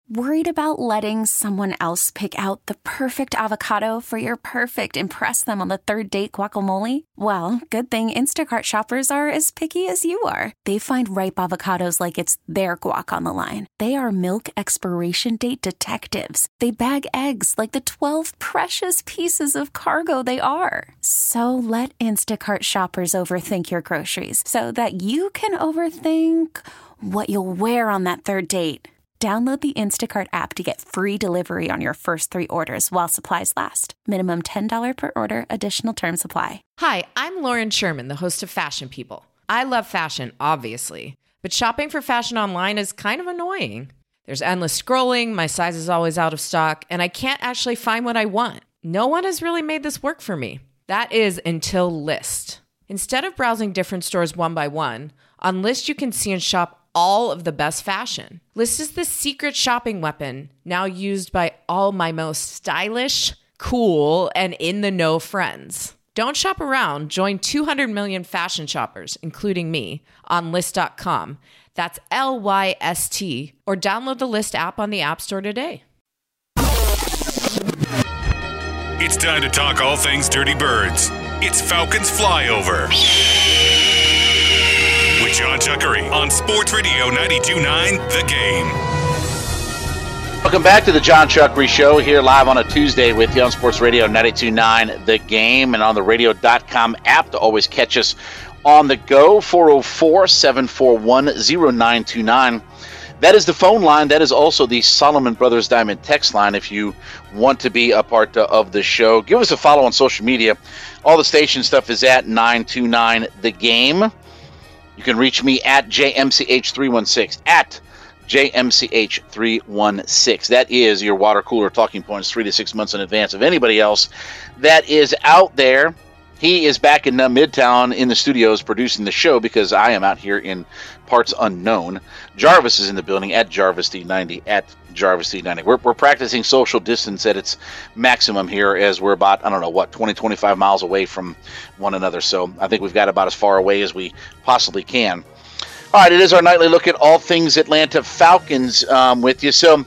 Worried about letting someone else pick out the perfect avocado for your perfect impress them on the third date guacamole? Well, good thing Instacart shoppers are as picky as you are. They find ripe avocados like it's their guac on the line. They are milk expiration date detectives. They bag eggs like the 12 precious pieces of cargo they are. So let Instacart shoppers overthink your groceries so that you can overthink what you'll wear on that third date. Download the Instacart app to get free delivery on your first 3 orders while supplies last. Minimum $10 per order. Additional terms apply. Hi, I'm Lauren Sherman, the host of Fashion People. I love fashion, obviously, but shopping for fashion online is kind of annoying. There's endless scrolling, my size is always out of stock, and I can't actually find what I want. No one has really made this work for me. That is until Lyst. Instead of browsing different stores one by one, on Lyst you can see and shop all of the best fashion. Lyst is the secret shopping weapon now used by all my most stylish, cool, and in-the-know friends. Don't shop around. Join 200 million fashion shoppers, including me, on Lyst.com. That's Lyst, or download the Lyst app on the App Store today. It's time to talk all things Dirty Birds. It's Falcons Flyover with John Chuckery on Sports Radio 92.9 The Game. Welcome back to the John Chuckery Show, here live on a Tuesday with you on Sports Radio 92.9 The Game, and on the radio.com app to always catch us on the go. 404-741-0929. That is the phone line. That is also the Solomon Brothers Diamond text line if you want to be a part of the show. Give us a follow on social media. All the station stuff is at 929 The Game. You can reach me at JMCH316, at JMCH316. That is your water cooler talking points 3 to 6 months in advance of anybody else that is out there. He is back in Midtown in the studios producing the show because I am out here in parts unknown. Jarvis is in the building at JarvisD90, at JarvisD90. We're practicing social distance at its maximum here as we're about, 20, 25 miles away from one another. So I think we've got about as far away as we possibly can. All right, it is our nightly look at all things Atlanta Falcons with you. So,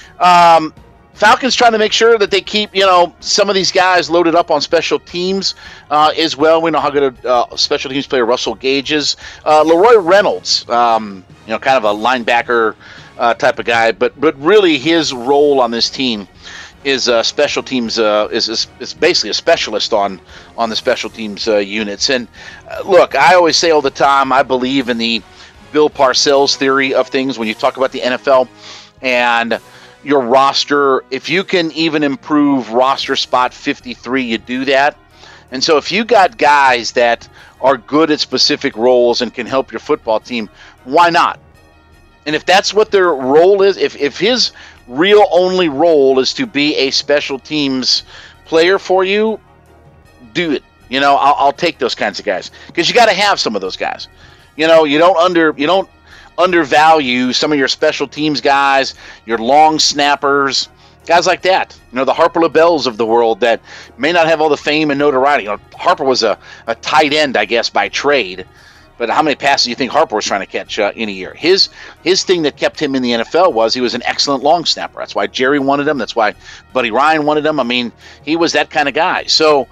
Falcons trying to make sure that they keep, some of these guys loaded up on special teams as well. We know how good a special teams player Russell Gage is. Leroy Reynolds, kind of a linebacker type of guy, but really his role on this team is special teams. Is basically a specialist on the special teams units. And look, I always say all the time, I believe in the Bill Parcells theory of things when you talk about the NFL and your roster. If you can even improve roster spot 53, you do that. And so if you got guys that are good at specific roles and can help your football team, why not? And if that's what their role is, if his real only role is to be a special teams player for you, do it. I'll take those kinds of guys because you got to have some of those guys. You don't undervalue some of your special teams guys, your long snappers, guys like that. The Harper LaBelles of the world that may not have all the fame and notoriety. Harper was a tight end, I guess, by trade. But how many passes do you think Harper was trying to catch in a year? His thing that kept him in the NFL was he was an excellent long snapper. That's why Jerry wanted him. That's why Buddy Ryan wanted him. I mean, he was that kind of guy. So,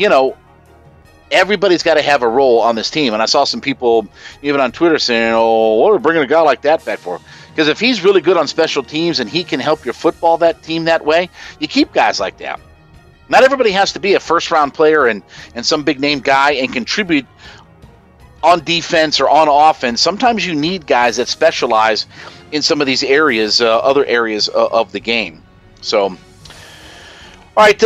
everybody's got to have a role on this team. And I saw some people even on Twitter saying, what are we bringing a guy like that back for? Because if he's really good on special teams and he can help your football team that way, you keep guys like that. Not everybody has to be a first-round player and some big-name guy and contribute on defense or on offense. Sometimes you need guys that specialize in some of these areas, other areas of the game. So, all right,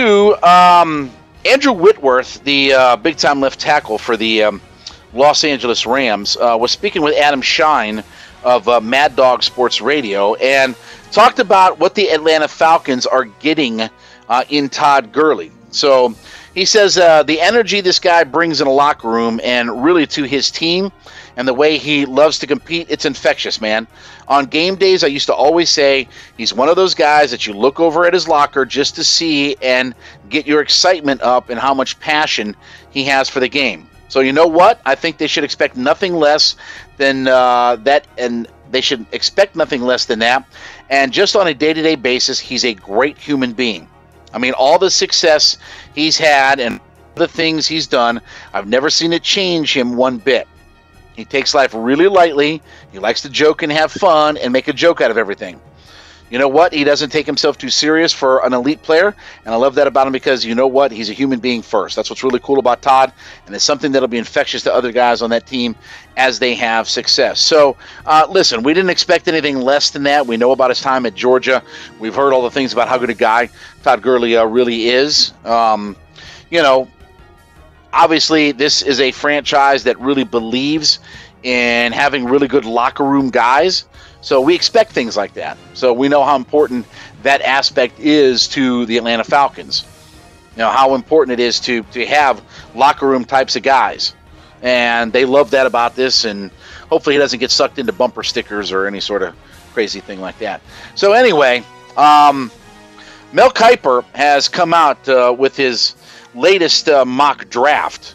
Andrew Whitworth, the big-time left tackle for the Los Angeles Rams, was speaking with Adam Shine of Mad Dog Sports Radio and talked about what the Atlanta Falcons are getting in Todd Gurley. So he says the energy this guy brings in a locker room and really to his team and the way he loves to compete, it's infectious, man. On game days, I used to always say he's one of those guys that you look over at his locker just to see and get your excitement up and how much passion he has for the game. So you know what? I think they should expect nothing less than that and They should expect nothing less than that. And just on a day-to-day basis, he's a great human being. I mean, all the success he's had and the things he's done, I've never seen it change him one bit. He takes life really lightly. He likes to joke and have fun and make a joke out of everything. You know what? He doesn't take himself too serious for an elite player, and I love that about him because, you know what? He's a human being first. That's what's really cool about Todd, and it's something that'll be infectious to other guys on that team as they have success. So, listen, we didn't expect anything less than that. We know about his time at Georgia. We've heard all the things about how good a guy Todd Gurley really is. You know, obviously, this is a franchise that really believes in having really good locker room guys. So we expect things like that. So we know how important that aspect is to the Atlanta Falcons. You know, how important it is to have locker room types of guys. And they love that about this, and hopefully he doesn't get sucked into bumper stickers or any sort of crazy thing like that. So anyway, Mel Kiper has come out with his latest mock draft.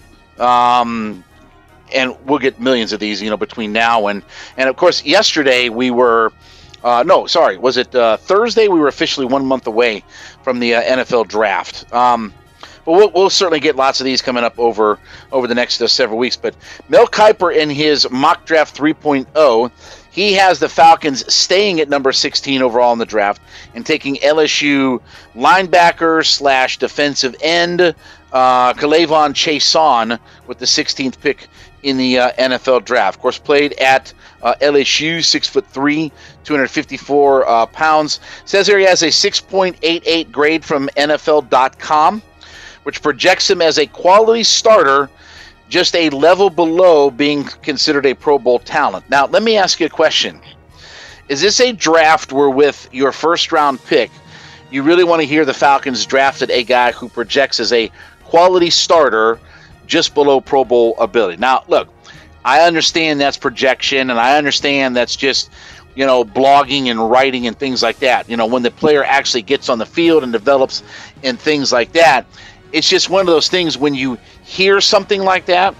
And we'll get millions of these, you know, between now and of course, yesterday we were, was it Thursday? We were officially 1 month away from the NFL draft. But we'll certainly get lots of these coming up over the next several weeks. But Mel Kiper in his mock draft 3.0, he has the Falcons staying at number 16 overall in the draft and taking LSU linebacker / defensive end K'Lavon Chaisson with the 16th pick in the NFL draft. Of course, played at LSU, 6'3", 254 pounds. Says here he has a 6.88 grade from NFL.com, which projects him as a quality starter, just a level below being considered a Pro Bowl talent. Now, let me ask you a question. Is this a draft where with your first-round pick, you really want to hear the Falcons drafted a guy who projects as a quality starter just below Pro Bowl ability? Now, look, I understand that's projection, and I understand that's just, you know, blogging and writing and things like that. You know, when the player actually gets on the field and develops and things like that, it's just one of those things when you hear something like that,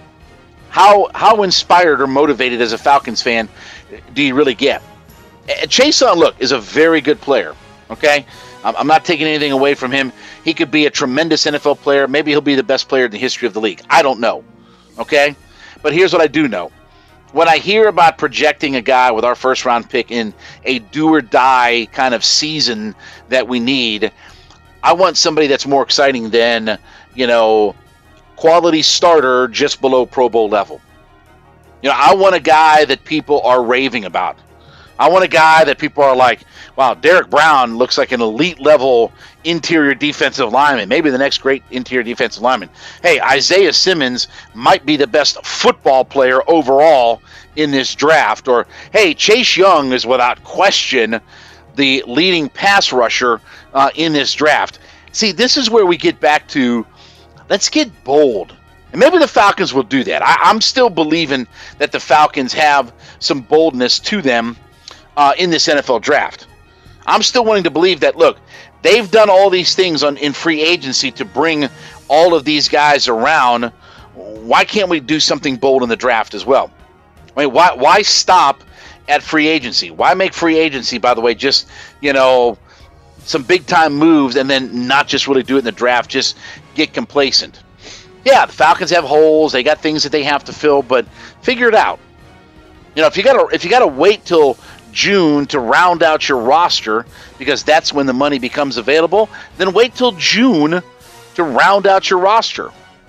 how inspired or motivated as a Falcons fan do you really get? Chaisson, look, is a very good player, okay? I'm not taking anything away from him. He could be a tremendous NFL player. Maybe he'll be the best player in the history of the league. I don't know, okay? But here's what I do know. When I hear about projecting a guy with our first-round pick in a do-or-die kind of season that we need, I want somebody that's more exciting than, you know, quality starter just below Pro Bowl level. You know, I want a guy that people are raving about. I want a guy that people are like, wow, Derek Brown looks like an elite level interior defensive lineman, maybe the next great interior defensive lineman. Hey, Isaiah Simmons might be the best football player overall in this draft. Or, hey, Chase Young is without question the leading pass rusher in this draft. See, this is where we get back to, let's get bold. And maybe the Falcons will do that. I'm still believing that the Falcons have some boldness to them in this NFL draft. I'm still wanting to believe that, look, they've done all these things in free agency to bring all of these guys around. Why can't we do something bold in the draft as well? I mean, why stop at free agency? Why make free agency, by the way, just, you know, some big-time moves and then not just really do it in the draft, just get complacent? Yeah, the Falcons have holes. They got things that they have to fill, but figure it out. You know, if you gotta wait till June to round out your roster because that's when the money becomes available, then wait till June to round out your roster.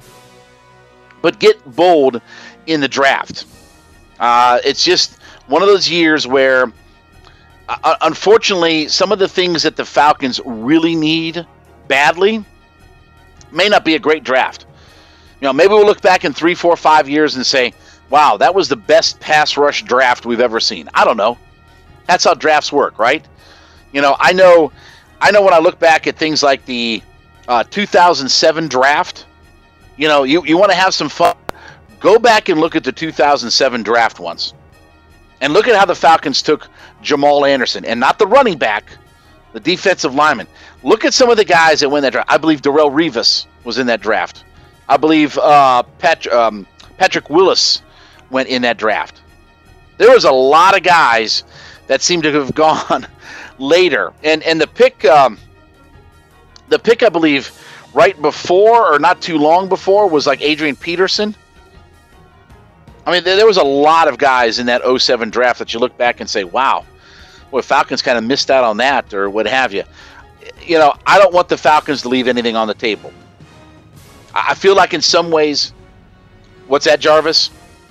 But get bold in the draft. It's just one of those years where, unfortunately, some of the things that the Falcons really need badly may not be a great draft. You know, maybe we'll look back in 3, 4, 5 years and say, wow, that was the best pass rush draft we've ever seen. I don't know. That's how drafts work, right? You know, I know when I look back at things like the 2007 draft, you know, you want to have some fun, go back and look at the 2007 draft once. And look at how the Falcons took Jamal Anderson, and not the running back, the defensive lineman. Look at some of the guys that went in that draft. I believe Darrelle Revis was in that draft. I believe Patrick Willis went in that draft. There was a lot of guys that seem to have gone later. And the pick, I believe, right before or not too long before was like Adrian Peterson. I mean, there was a lot of guys in that 07 draft that you look back and say, wow, well, Falcons kind of missed out on that or what have you. You know, I don't want the Falcons to leave anything on the table. I feel like in some ways, what's that, Jarvis?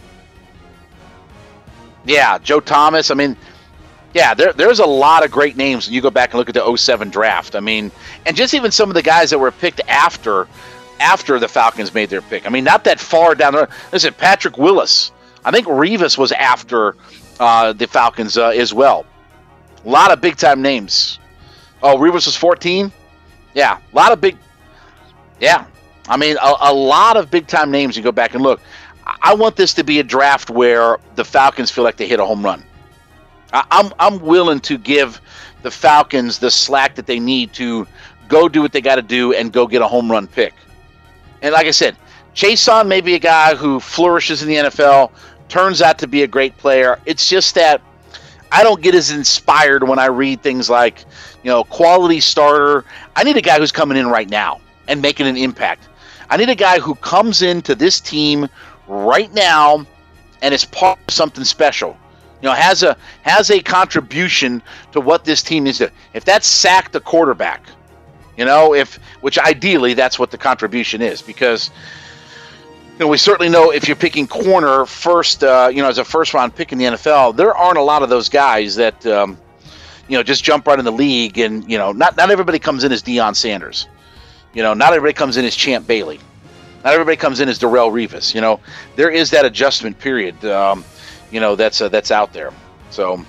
Yeah, Joe Thomas. I mean, yeah, there's a lot of great names when you go back and look at the 07 draft. I mean, and just even some of the guys that were picked after the Falcons made their pick. I mean, not that far down the road. Listen, Patrick Willis. I think Revis was after the Falcons as well. A lot of big-time names. Oh, Revis was 14? Yeah, a lot of big... Yeah, I mean, a lot of big-time names you go back and look. I want this to be a draft where the Falcons feel like they hit a home run. I'm willing to give the Falcons the slack that they need to go do what they got to do and go get a home run pick. And like I said, Chason may be a guy who flourishes in the NFL, turns out to be a great player. It's just that I don't get as inspired when I read things like, you know, quality starter. I need a guy who's coming in right now and making an impact. I need a guy who comes into this team right now and is part of something special. You know, has a contribution to what this team is. If that's sack the quarterback, you know, which ideally that's what the contribution is, because you know we certainly know if you're picking corner first, as a first round pick in the NFL, there aren't a lot of those guys that just jump right in the league, and you know not everybody comes in as Deion Sanders, you know, not everybody comes in as Champ Bailey, not everybody comes in as Darrelle Revis. You know, there is that adjustment period. That's out there. So,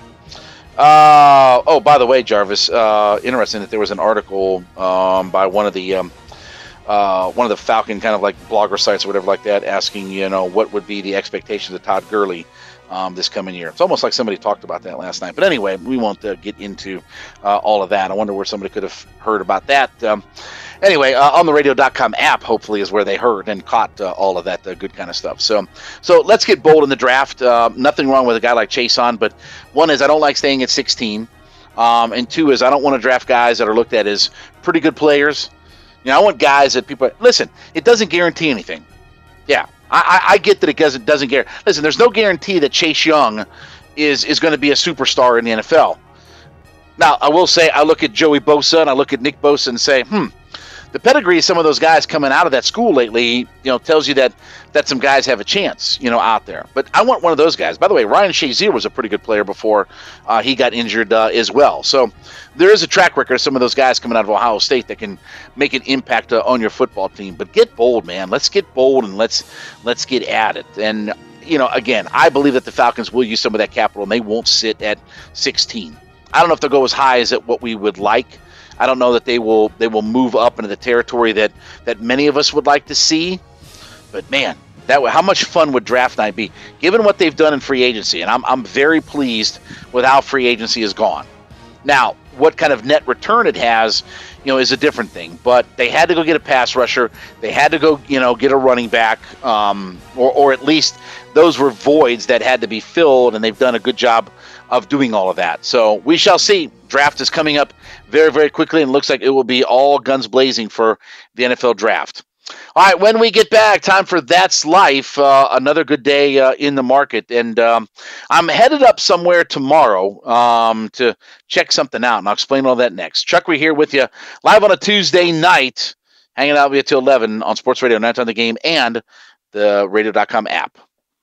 by the way, Jarvis, interesting that there was an article by one of the Falcon kind of like blogger sites or whatever like that, asking, you know, what would be the expectations of Todd Gurley this coming year. It's almost like somebody talked about that last night. But anyway, we won't get into all of that. I wonder where somebody could have heard about that. Anyway, on the radio.com app, hopefully, is where they heard and caught all of that good kind of stuff. So let's get bold in the draft. Nothing wrong with a guy like Chason, but one is I don't like staying at 16. And two is I don't want to draft guys that are looked at as pretty good players. You know, I want guys that people... Listen, it doesn't guarantee anything. Yeah, I get that it doesn't guarantee... Listen, there's no guarantee that Chase Young is going to be a superstar in the NFL. Now, I will say I look at Joey Bosa and I look at Nick Bosa and say, the pedigree of some of those guys coming out of that school lately, you know, tells you that some guys have a chance, you know, out there. But I want one of those guys. By the way, Ryan Shazier was a pretty good player before he got injured as well. So there is a track record of some of those guys coming out of Ohio State that can make an impact on your football team. But get bold, man. Let's get bold and let's get at it. And, you know, again, I believe that the Falcons will use some of that capital and they won't sit at 16. I don't know if they'll go as high as what we would like. I don't know that they will move up into the territory that many of us would like to see. But man, how much fun would draft night be, given what they've done in free agency? And I'm very pleased with how free agency has gone. Now, what kind of net return it has, you know, is a different thing. But they had to go get a pass rusher. They had to go, you know, get a running back, or at least those were voids that had to be filled, and they've done a good job of doing all of that. So we shall see. Draft is coming up very, very quickly, and looks like it will be all guns blazing for the NFL draft. All right, when we get back, time for That's Life, another good day in the market. And I'm headed up somewhere tomorrow to check something out, and I'll explain all that next. Chuck, we're here with you live on a Tuesday night, hanging out with you till 11 on Sports Radio 9 on the Game and the radio.com app.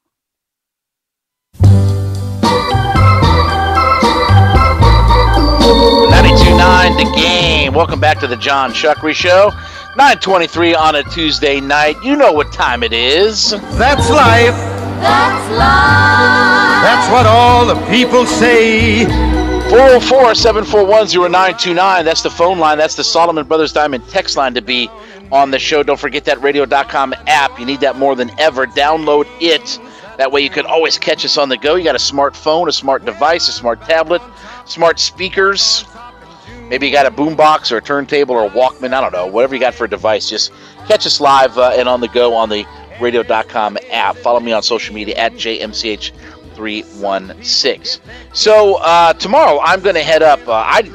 92.9 The Game. Welcome back to the John Chuckery Show. 9:23 on a Tuesday night. You know what time it is. That's life. That's life. That's what all the people say. 404-741-0929. That's the phone line. That's the Solomon Brothers Diamond text line to be on the show. Don't forget that radio.com app. You need that more than ever. Download it. That way you can always catch us on the go. You got a smartphone, a smart device, a smart tablet, smart speakers. Maybe you got a boombox or a turntable or a Walkman. I don't know. Whatever you got for a device. Just catch us live and on the go on the radio.com app. Follow me on social media at JMCH 5316. So tomorrow I'm going to head up. I've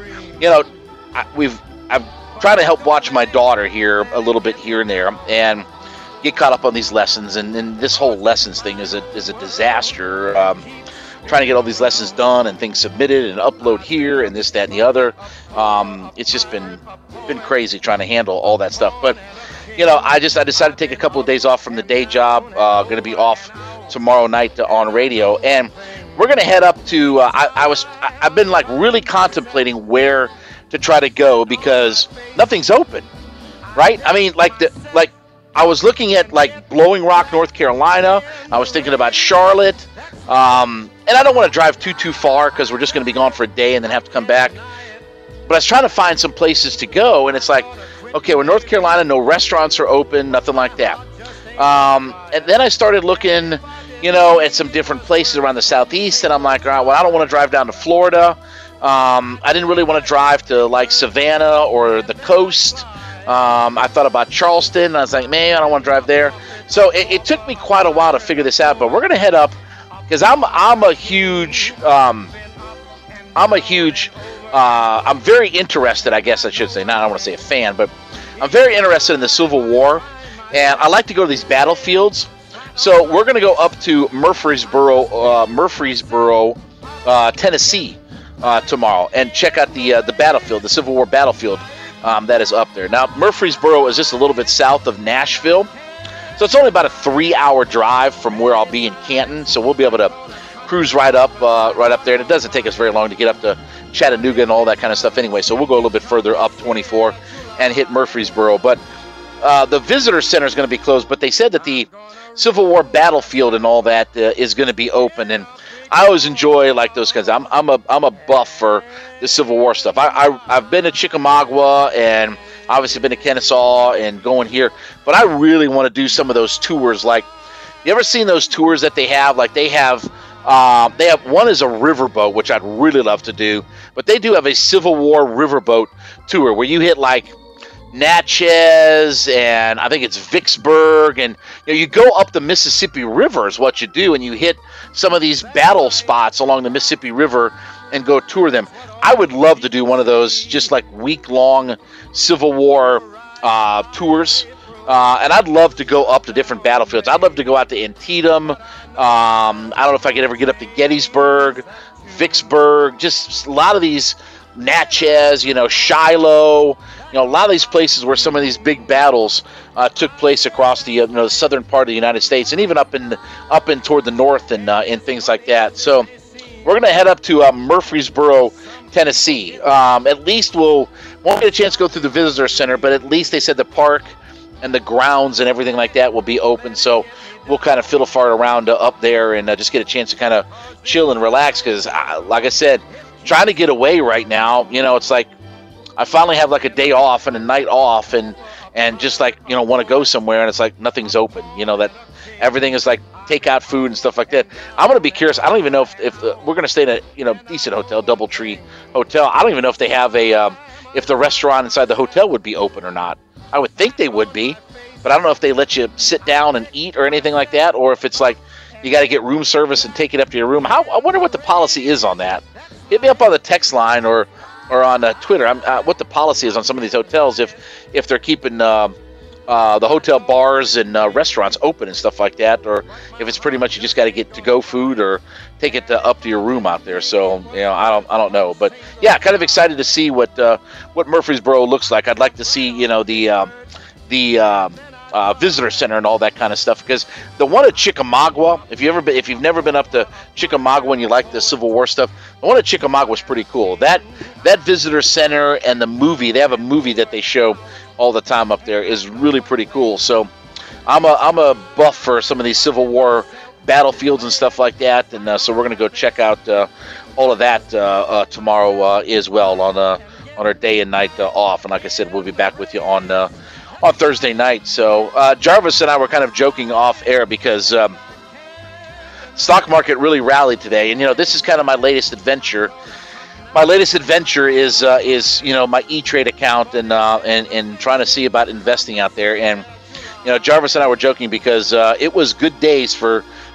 tried to help watch my daughter here a little bit here and there, and get caught up on these lessons. And this whole lessons thing is a disaster. Trying to get all these lessons done and things submitted and upload here and this, that, and the other. It's just been crazy trying to handle all that stuff. But I decided to take a couple of days off from the day job. Going to be off tomorrow night on radio, and we're going to head up to. I've been like really contemplating where to try to go because nothing's open, right? I mean, like I was looking at like Blowing Rock, North Carolina. I was thinking about Charlotte. And I don't want to drive too far because we're just going to be gone for a day and then have to come back. But I was trying to find some places to go, and it's like, okay, well, North Carolina, no restaurants are open, nothing like that. And then I started looking, at some different places around the southeast, and I'm like, all right, well, I don't want to drive down to Florida. I didn't really want to drive to like Savannah or the coast. I thought about Charleston, and I was like, man, I don't want to drive there. So it took me quite a while to figure this out, but we're going to head up. Because I'm very interested, I guess I should say. Now I don't want to say a fan, but I'm very interested in the Civil War, and I like to go to these battlefields. So we're going to go up to Murfreesboro, Tennessee, tomorrow, and check out the battlefield, the Civil War battlefield that is up there. Now Murfreesboro is just a little bit south of Nashville. So it's only about a 3-hour drive from where I'll be in Canton, so we'll be able to cruise right up there. And it doesn't take us very long to get up to Chattanooga and all that kind of stuff anyway. So we'll go a little bit further up 24 and hit Murfreesboro. But the visitor center is going to be closed. But they said that the Civil War battlefield and all that is going to be open. And I always enjoy like those kinds. I'm a buff for the Civil War stuff. I've been to Chickamauga and obviously been to Kennesaw and going here, but I really want to do some of those tours. Like, you ever seen those tours that they have? Like they have one is a riverboat, which I'd really love to do, but they do have a Civil War riverboat tour where you hit like Natchez and I think it's Vicksburg, and you go up the Mississippi River is what you do, and you hit some of these battle spots along the Mississippi River and go tour them. I would love to do one of those just like week-long Civil War tours, and I'd love to go up to different battlefields. I'd love to go out to Antietam. I don't know if I could ever get up to Gettysburg, Vicksburg, just a lot of these Natchez, Shiloh, a lot of these places where some of these big battles took place across the the southern part of the United States, and even up in toward the north and things like that. So we're going to head up to Murfreesboro, Tennessee. At least won't get a chance to go through the visitor center, but at least they said the park and the grounds and everything like that will be open. So we'll kind of fiddle fart around up there and just get a chance to kind of chill and relax. Because, like I said, trying to get away right now, it's like I finally have like a day off and a night off and just like, want to go somewhere, and it's like nothing's open, that everything is like takeout food and stuff like that. I'm going to be curious. I don't even know if we're going to stay in a decent hotel, DoubleTree Hotel. I don't even know if they have if the restaurant inside the hotel would be open or not. I would think they would be, but I don't know if they let you sit down and eat or anything like that, or if it's like you got to get room service and take it up to your room. I wonder what the policy is on that. Hit me up on the text line or on Twitter. What the policy is on some of these hotels if they're keeping the hotel bars and restaurants open and stuff like that, or if it's pretty much you just got to get to-go food or take it up to your room out there. So I don't know, but yeah, kind of excited to see what Murfreesboro looks like. I'd like to see the visitor center and all that kind of stuff, because the one at Chickamauga, if you've never been up to Chickamauga and you like the Civil War stuff, the one at Chickamauga was pretty cool. That visitor center and the movie, they have a movie that they show all the time up there, is really pretty cool. So I'm a buff for some of these Civil War battlefields and stuff like that, and so we're going to go check out all of that tomorrow as well on our day and night off. And like I said, we'll be back with you on Thursday night. So Jarvis and I were kind of joking off air because stock market really rallied today, and this is kind of my latest adventure. My latest adventure is my E-Trade account and trying to see about investing out there. And Jarvis and I were joking because it was good days for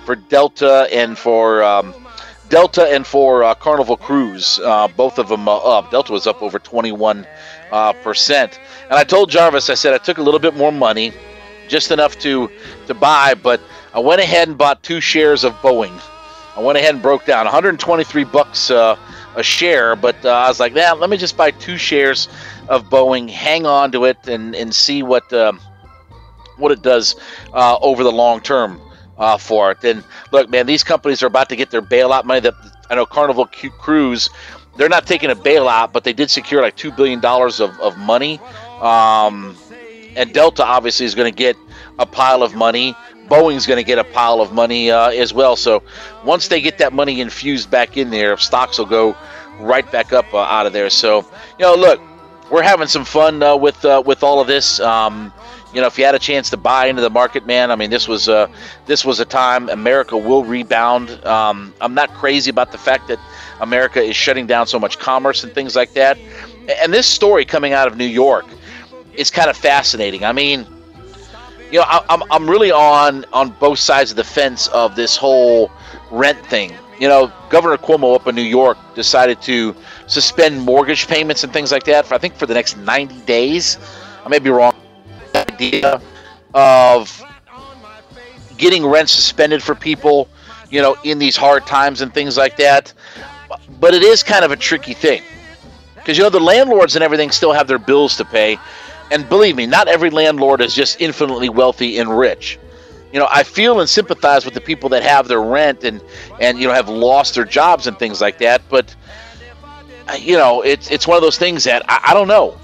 Delta and for Carnival Cruise. Both of them up. Delta was up over 21%. And I told Jarvis, I said I took a little bit more money, just enough to buy, but I went ahead and bought 2 shares of Boeing. I went ahead and broke down $123 a share, but I was like, let me just buy 2 shares of Boeing, hang on to it, and see what it does over the long term for it. And look, man, these companies are about to get their bailout money. I know Carnival Cruise, they're not taking a bailout, but they did secure like $2 billion of money. And Delta obviously is going to get a pile of money. Boeing's going to get a pile of money as well. So once they get that money infused back in there, stocks will go right back up out of there. So, look, we're having some fun with all of this. If you had a chance to buy into the market, man, I mean, this was a time America will rebound. I'm not crazy about the fact that America is shutting down so much commerce and things like that. And this story coming out of New York is kind of fascinating. I mean, I'm really on both sides of the fence of this whole rent thing. Governor Cuomo up in New York decided to suspend mortgage payments and things like that for the next 90 days. I may be wrong. Idea of getting rent suspended for people, in these hard times and things like that. But it is kind of a tricky thing because, the landlords and everything still have their bills to pay. And believe me, not every landlord is just infinitely wealthy and rich. I feel and sympathize with the people that have their rent and have lost their jobs and things like that. But, it's one of those things that I don't know.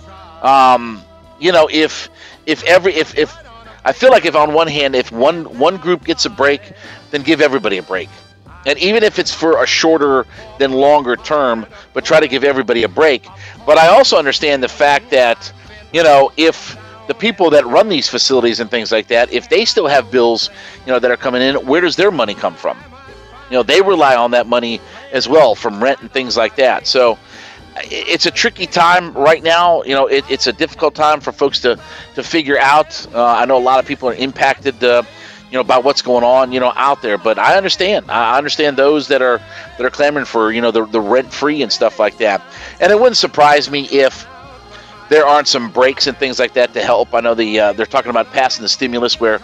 If I feel like if on one hand, if one group gets a break, then give everybody a break. And even if it's for a shorter than longer term, but try to give everybody a break. But I also understand the fact that, if the people that run these facilities and things like that, if they still have bills, that are coming in, where does their money come from? They rely on that money as well from rent and things like that. So it's a tricky time right now. It's a difficult time for folks to figure out. I know a lot of people are impacted, about what's going on, out there. But I understand. I understand those that are clamoring for, the rent free and stuff like that. And it wouldn't surprise me if there aren't some breaks and things like that to help. I know they're talking about passing the stimulus where,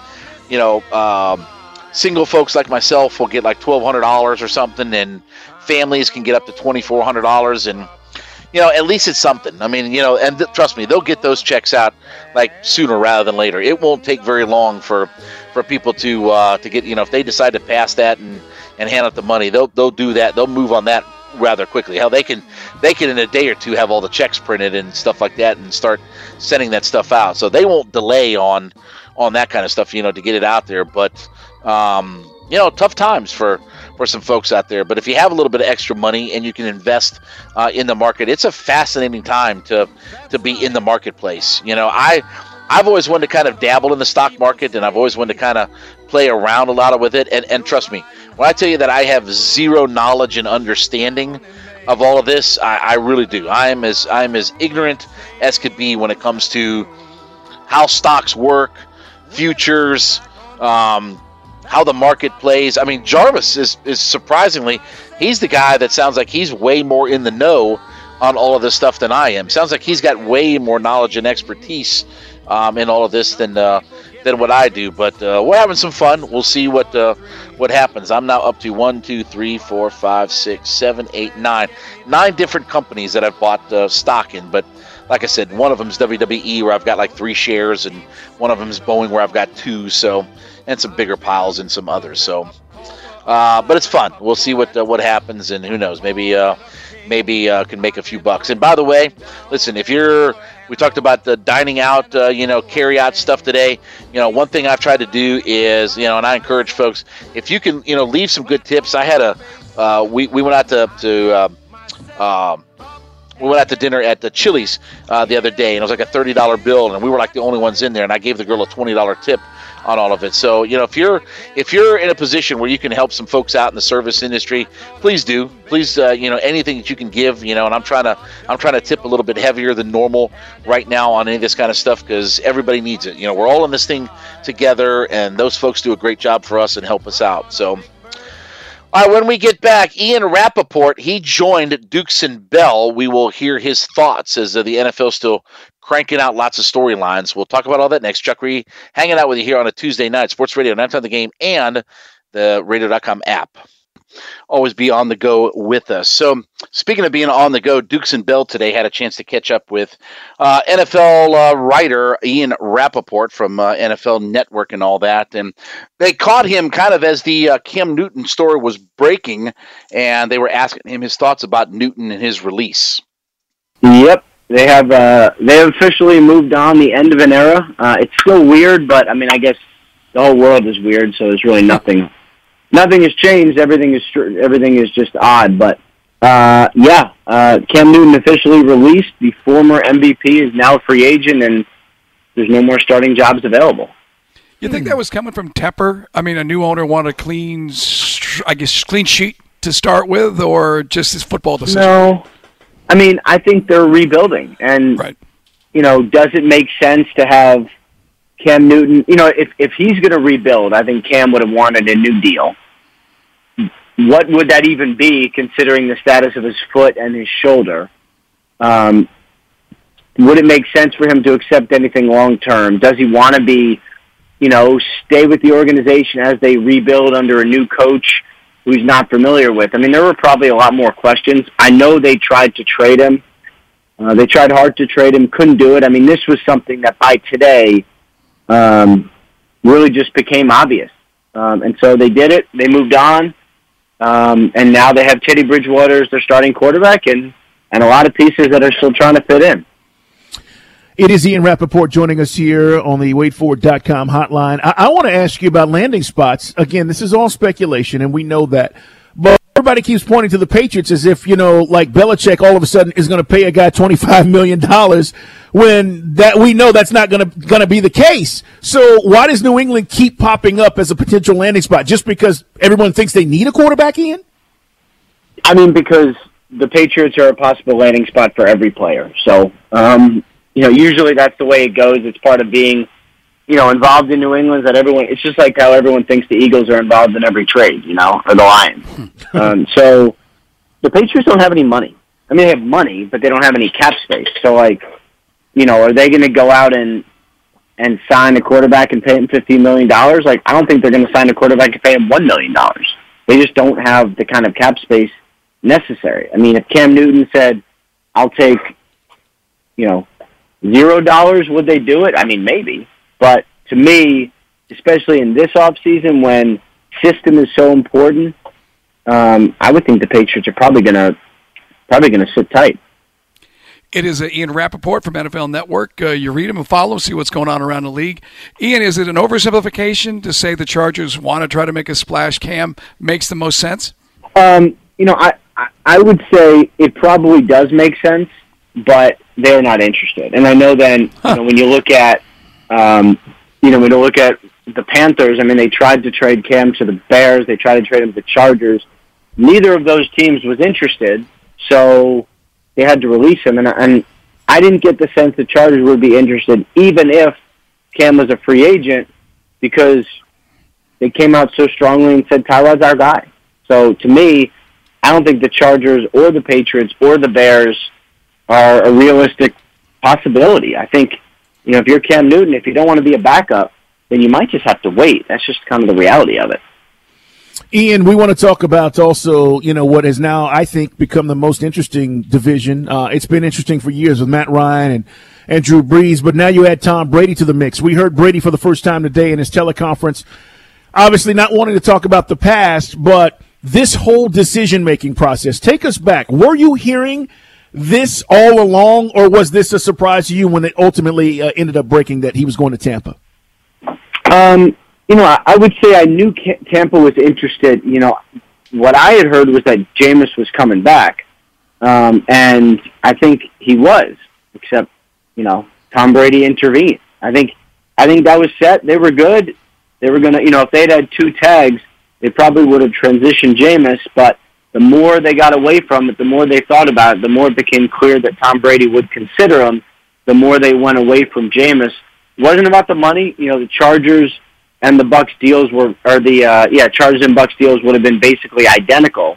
single folks like myself will get like $1,200 or something, and families can get up to $2,400, and at least it's something. I mean, and trust me, they'll get those checks out like sooner rather than later. It won't take very long for people to get, if they decide to pass that and hand out the money, they'll do that. They'll move on that rather quickly. Hell, they can in a day or two have all the checks printed and stuff like that and start sending that stuff out. So they won't delay on that kind of stuff, to get it out there. But tough times for some folks out there. But if you have a little bit of extra money and you can invest in the market, it's a fascinating time to be in the marketplace. I've always wanted to kind of dabble in the stock market, and I've always wanted to kind of play around a lot with it. And trust me, when I tell you that I have zero knowledge and understanding of all of this, I really do. I am as ignorant as could be when it comes to how stocks work, futures, how the market plays. I mean, Jarvis is surprisingly, he's the guy that sounds like he's way more in the know on all of this stuff than I am. Sounds like he's got way more knowledge and expertise in all of this than what I do. But we're having some fun. We'll see what happens. I'm now up to 1, 2, 3, 4, 5, 6, 7, 8, 9 different companies that I've bought stock in. But like I said, one of them is WWE, where I've got like 3 shares, and one of them is Boeing, where I've got 2. So, and some bigger piles in some others. So, but it's fun. We'll see what happens, and who knows? Maybe can make a few bucks. And by the way, listen, we talked about the dining out, carry out stuff today. One thing I've tried to do is, and I encourage folks, if you can, leave some good tips. I had we went out to we went out to dinner at the Chili's the other day, and it was like a $30 bill, and we were like the only ones in there, and I gave the girl a $20 tip on all of it. So, if you're in a position where you can help some folks out in the service industry, please do. Please, anything that you can give, and I'm trying to tip a little bit heavier than normal right now on any of this kind of stuff because everybody needs it. We're all in this thing together, and those folks do a great job for us and help us out. So, all right, when we get back, Ian Rappaport, he joined Dukes and Bell. We will hear his thoughts as the NFL still cranking out lots of storylines. We'll talk about all that next. Chuck Reed hanging out with you here on a Tuesday night, Sports Radio, 9 Time the Game, and the radio.com app. Always be on the go with us. So speaking of being on the go, Dukes and Bell today had a chance to catch up with NFL writer Ian Rappaport from NFL Network and all that. And they caught him kind of as the Cam Newton story was breaking, and they were asking him his thoughts about Newton and his release. Yep. They have officially moved on the end of an era. It's still weird, but I guess the whole world is weird, so there's really nothing. Nothing has changed. Everything is just odd. But Cam Newton officially released. The former MVP is now a free agent, and there's no more starting jobs available. You think that was coming from Tepper? A new owner wanted a clean sheet to start with, or just his football decision? No. I think they're rebuilding, and right. Does it make sense to have Cam Newton? If he's going to rebuild, I think Cam would have wanted a new deal. What would that even be, considering the status of his foot and his shoulder? Would it make sense for him to accept anything long term? Does he want to be, stay with the organization as they rebuild under a new coach who he's not familiar with? There were probably a lot more questions. I know they tried to trade him. They tried hard to trade him, couldn't do it. This was something that by today really just became obvious. And so they did it. They moved on. And now they have Teddy Bridgewater as their starting quarterback and a lot of pieces that are still trying to fit in. It is Ian Rappaport joining us here on the WadeFord.com hotline. I want to ask you about landing spots. Again, this is all speculation, and we know that. But everybody keeps pointing to the Patriots as if, like Belichick all of a sudden is going to pay a guy $25 million when that we know that's not going to be the case. So why does New England keep popping up as a potential landing spot? Just because everyone thinks they need a quarterback, Ian? Because the Patriots are a possible landing spot for every player. So, usually that's the way it goes. It's part of being, involved in New England. It's just like how everyone thinks the Eagles are involved in every trade, or the Lions. So the Patriots don't have any money. They have money, but they don't have any cap space. So, are they going to go out and sign a quarterback and pay him $15 million? I don't think they're going to sign a quarterback and pay him $1 million. They just don't have the kind of cap space necessary. If Cam Newton said, I'll take, $0, would they do it? Maybe. But to me, especially in this offseason when system is so important, I would think the Patriots are probably going to sit tight. It is Ian Rappaport from NFL Network. You read him and follow, see what's going on around the league. Ian, is it an oversimplification to say the Chargers want to try to make a splash? Cam makes the most sense? I would say it probably does make sense, but they're not interested. And I know then, when you look at, when you look at the Panthers, they tried to trade Cam to the Bears. They tried to trade him to the Chargers. Neither of those teams was interested, so they had to release him. And I didn't get the sense the Chargers would be interested, even if Cam was a free agent, because they came out so strongly and said, Tyrod's our guy. So to me, I don't think the Chargers or the Patriots or the Bears are a realistic possibility. I think, if you're Cam Newton, if you don't want to be a backup, then you might just have to wait. That's just kind of the reality of it. Ian, we want to talk about also, what has now, I think, become the most interesting division. It's been interesting for years with Matt Ryan and Drew Brees, but now you add Tom Brady to the mix. We heard Brady for the first time today in his teleconference, obviously not wanting to talk about the past, but this whole decision-making process. Take us back. Were you hearing this all along, or was this a surprise to you when it ultimately ended up breaking that he was going to Tampa? I would say I knew Tampa was interested. What I had heard was that Jameis was coming back, And I think he was, except, Tom Brady intervened. I think that was set. They were good. They were going to, if they'd had 2 tags, they probably would have transitioned Jameis, but the more they got away from it, the more they thought about it, the more it became clear that Tom Brady would consider him, the more they went away from Jameis. It wasn't about the money. The Chargers and the Bucs deals Chargers and Bucs deals would have been basically identical.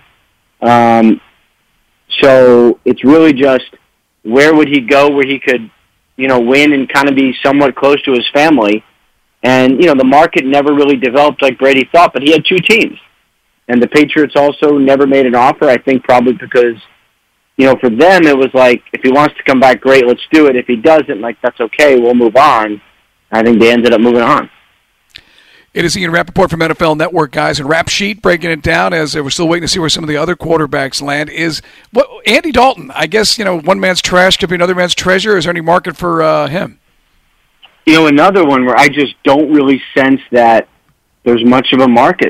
So it's really just where would he go where he could, win and kind of be somewhat close to his family. And, the market never really developed like Brady thought, but he had 2 teams. And the Patriots also never made an offer, I think probably because, for them it was like, if he wants to come back, great, let's do it. If he doesn't, that's okay, we'll move on. I think they ended up moving on. It is Ian Rappaport from NFL Network, guys, and Rap Sheet breaking it down as we're still waiting to see where some of the other quarterbacks land. Is Andy Dalton? I guess one man's trash could be another man's treasure. Is there any market for him? Another one where I just don't really sense that there's much of a market.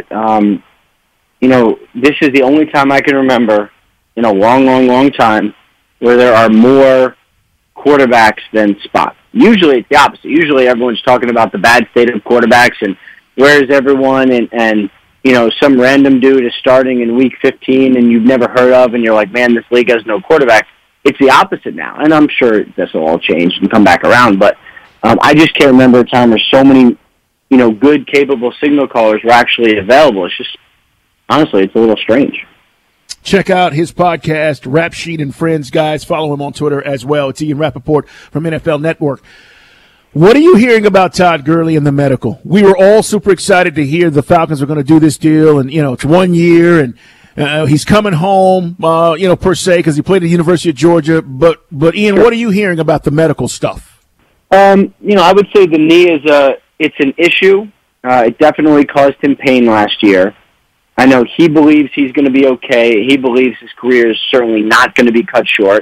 This is the only time I can remember in a long, long, long time where there are more quarterbacks than spots. Usually it's the opposite. Usually everyone's talking about the bad state of quarterbacks and where is everyone, and some random dude is starting in week 15 and you've never heard of, and you're like, man, this league has no quarterback. It's the opposite now, and I'm sure this will all change and come back around, but I just can't remember a time where so many, good, capable signal callers were actually available. It's just, honestly, it's a little strange. Check out his podcast, Rap Sheet and Friends, guys. Follow him on Twitter as well. It's Ian Rappaport from NFL Network. What are you hearing about Todd Gurley and the medical? We were all super excited to hear the Falcons are going to do this deal, and, it's 1 year, and he's coming home, per se, because he played at the University of Georgia. But Ian, what are you hearing about the medical stuff? I would say the knee it's an issue. It definitely caused him pain last year. I know he believes he's going to be okay. He believes his career is certainly not going to be cut short.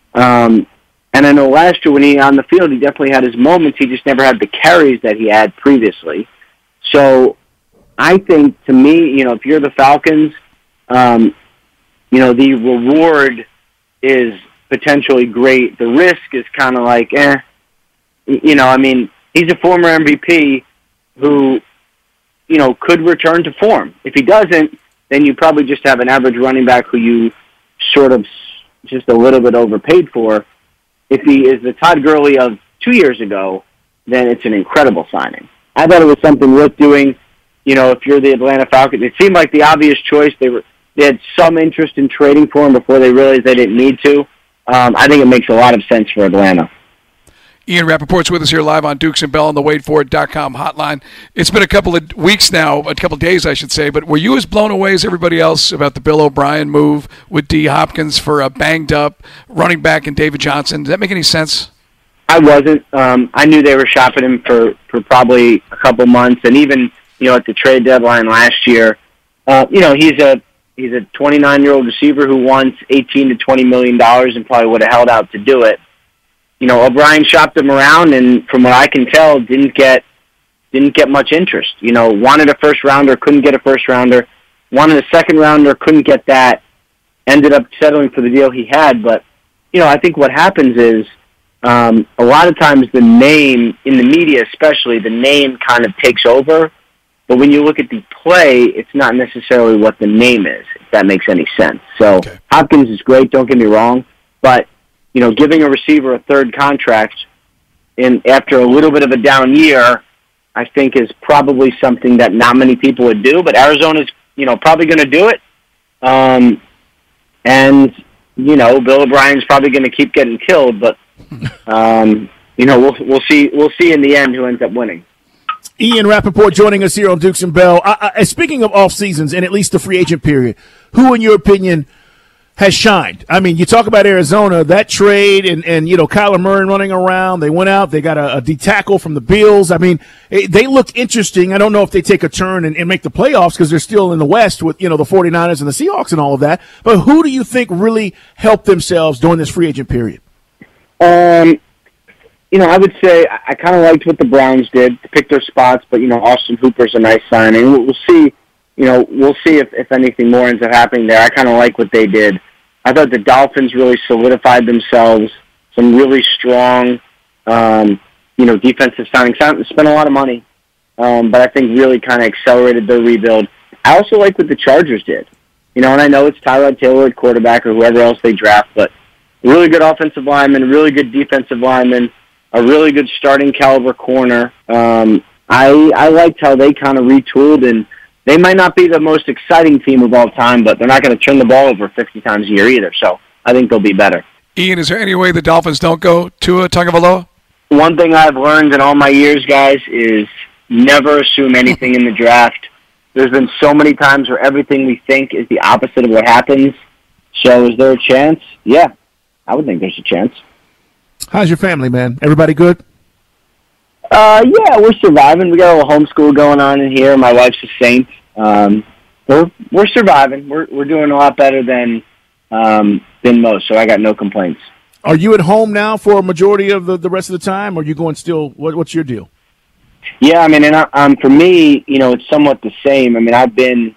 And I know last year when he on the field, he definitely had his moments. He just never had the carries that he had previously. So I think, to me, if you're the Falcons, the reward is potentially great. The risk is kind of like, he's a former MVP who, could return to form. If he doesn't, then you probably just have an average running back who you sort of just a little bit overpaid for. If he is the Todd Gurley of 2 years ago, then it's an incredible signing. I thought it was something worth doing. If you're the Atlanta Falcons, it seemed like the obvious choice. They had some interest in trading for him before they realized they didn't need to. I think it makes a lot of sense for Atlanta. Ian Rappaport's with us here live on Dukes and Bell on the WadeFord.com hotline. It's been a couple of weeks now, a couple of days, I should say, but were you as blown away as everybody else about the Bill O'Brien move with D. Hopkins for a banged-up running back and David Johnson? Does that make any sense? I wasn't. I knew they were shopping him for probably a couple months, and even at the trade deadline last year, he's a 29-year-old receiver who wants $18 to $20 million and probably would have held out to do it. O'Brien shopped him around, and from what I can tell, didn't get much interest. Wanted a first rounder, couldn't get a first rounder. Wanted a second rounder, couldn't get that. Ended up settling for the deal he had. But I think what happens is a lot of times the name in the media, especially the name, kind of takes over. But when you look at the play, it's not necessarily what the name is. If that makes any sense. So okay. Hopkins is great. Don't get me wrong, but giving a receiver a third contract after a little bit of a down year, I think is probably something that not many people would do, but Arizona's, probably going to do it. And Bill O'Brien's probably going to keep getting killed, but, we'll see in the end who ends up winning. Ian Rappaport joining us here on Dukes and Bell. Speaking of off seasons and at least the free agent period, who, in your opinion, has shined? I mean, you talk about Arizona, that trade and Kyler Murray running around. They went out, they got a D tackle from the Bills. I mean, they look interesting. I don't know if they take a turn and make the playoffs because they're still in the West with, the 49ers and the Seahawks and all of that. But who do you think really helped themselves during this free agent period? I would say I kind of liked what the Browns did to pick their spots, but, Austin Hooper's a nice signing. We'll see, if anything more ends up happening there. I kind of like what they did. I thought the Dolphins really solidified themselves. Some really strong, defensive signings. Spent a lot of money, but I think really kind of accelerated their rebuild. I also like what the Chargers did. And I know it's Tyrod Taylor at quarterback or whoever else they draft, but really good offensive lineman, really good defensive lineman, a really good starting caliber corner. I liked how they kind of retooled, and they might not be the most exciting team of all time, but they're not going to turn the ball over 50 times a year either, so I think they'll be better. Ian, is there any way the Dolphins don't go Tua Tagovailoa? One thing I've learned in all my years, guys, is never assume anything in the draft. There's been so many times where everything we think is the opposite of what happens. So is there a chance? Yeah, I would think there's a chance. How's your family, man? Everybody good? Yeah, we're surviving. We got a little homeschool going on in here. My wife's a saint. We're surviving. We're doing a lot better than most, so I got no complaints. Are you at home now for a majority of the rest of the time, or are you going still? What's your deal? Yeah, I mean, and for me, it's somewhat the same. I mean, I've been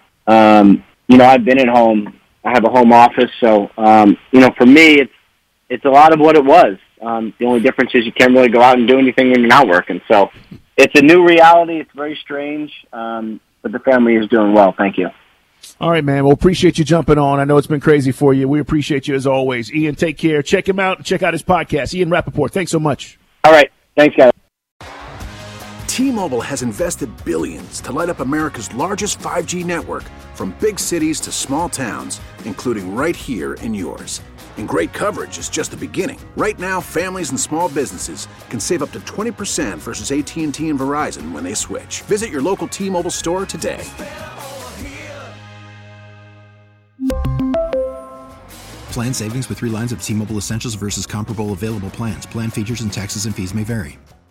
at home. I have a home office, so for me, it's a lot of what it was. The only difference is you can't really go out and do anything when you're not working. So it's a new reality. It's very strange, but the family is doing well. Thank you. All right, man. Well, appreciate you jumping on. I know it's been crazy for you. We appreciate you as always. Ian, take care. Check him out. Check out his podcast. Ian Rappaport, thanks so much. All right. Thanks, guys. T-Mobile has invested billions to light up America's largest 5G network, from big cities to small towns, including right here in yours. And great coverage is just the beginning. Right now, families and small businesses can save up to 20% versus AT&T and Verizon when they switch. Visit your local T-Mobile store today. Plan savings with 3 lines of T-Mobile Essentials versus comparable available plans. Plan features and taxes and fees may vary.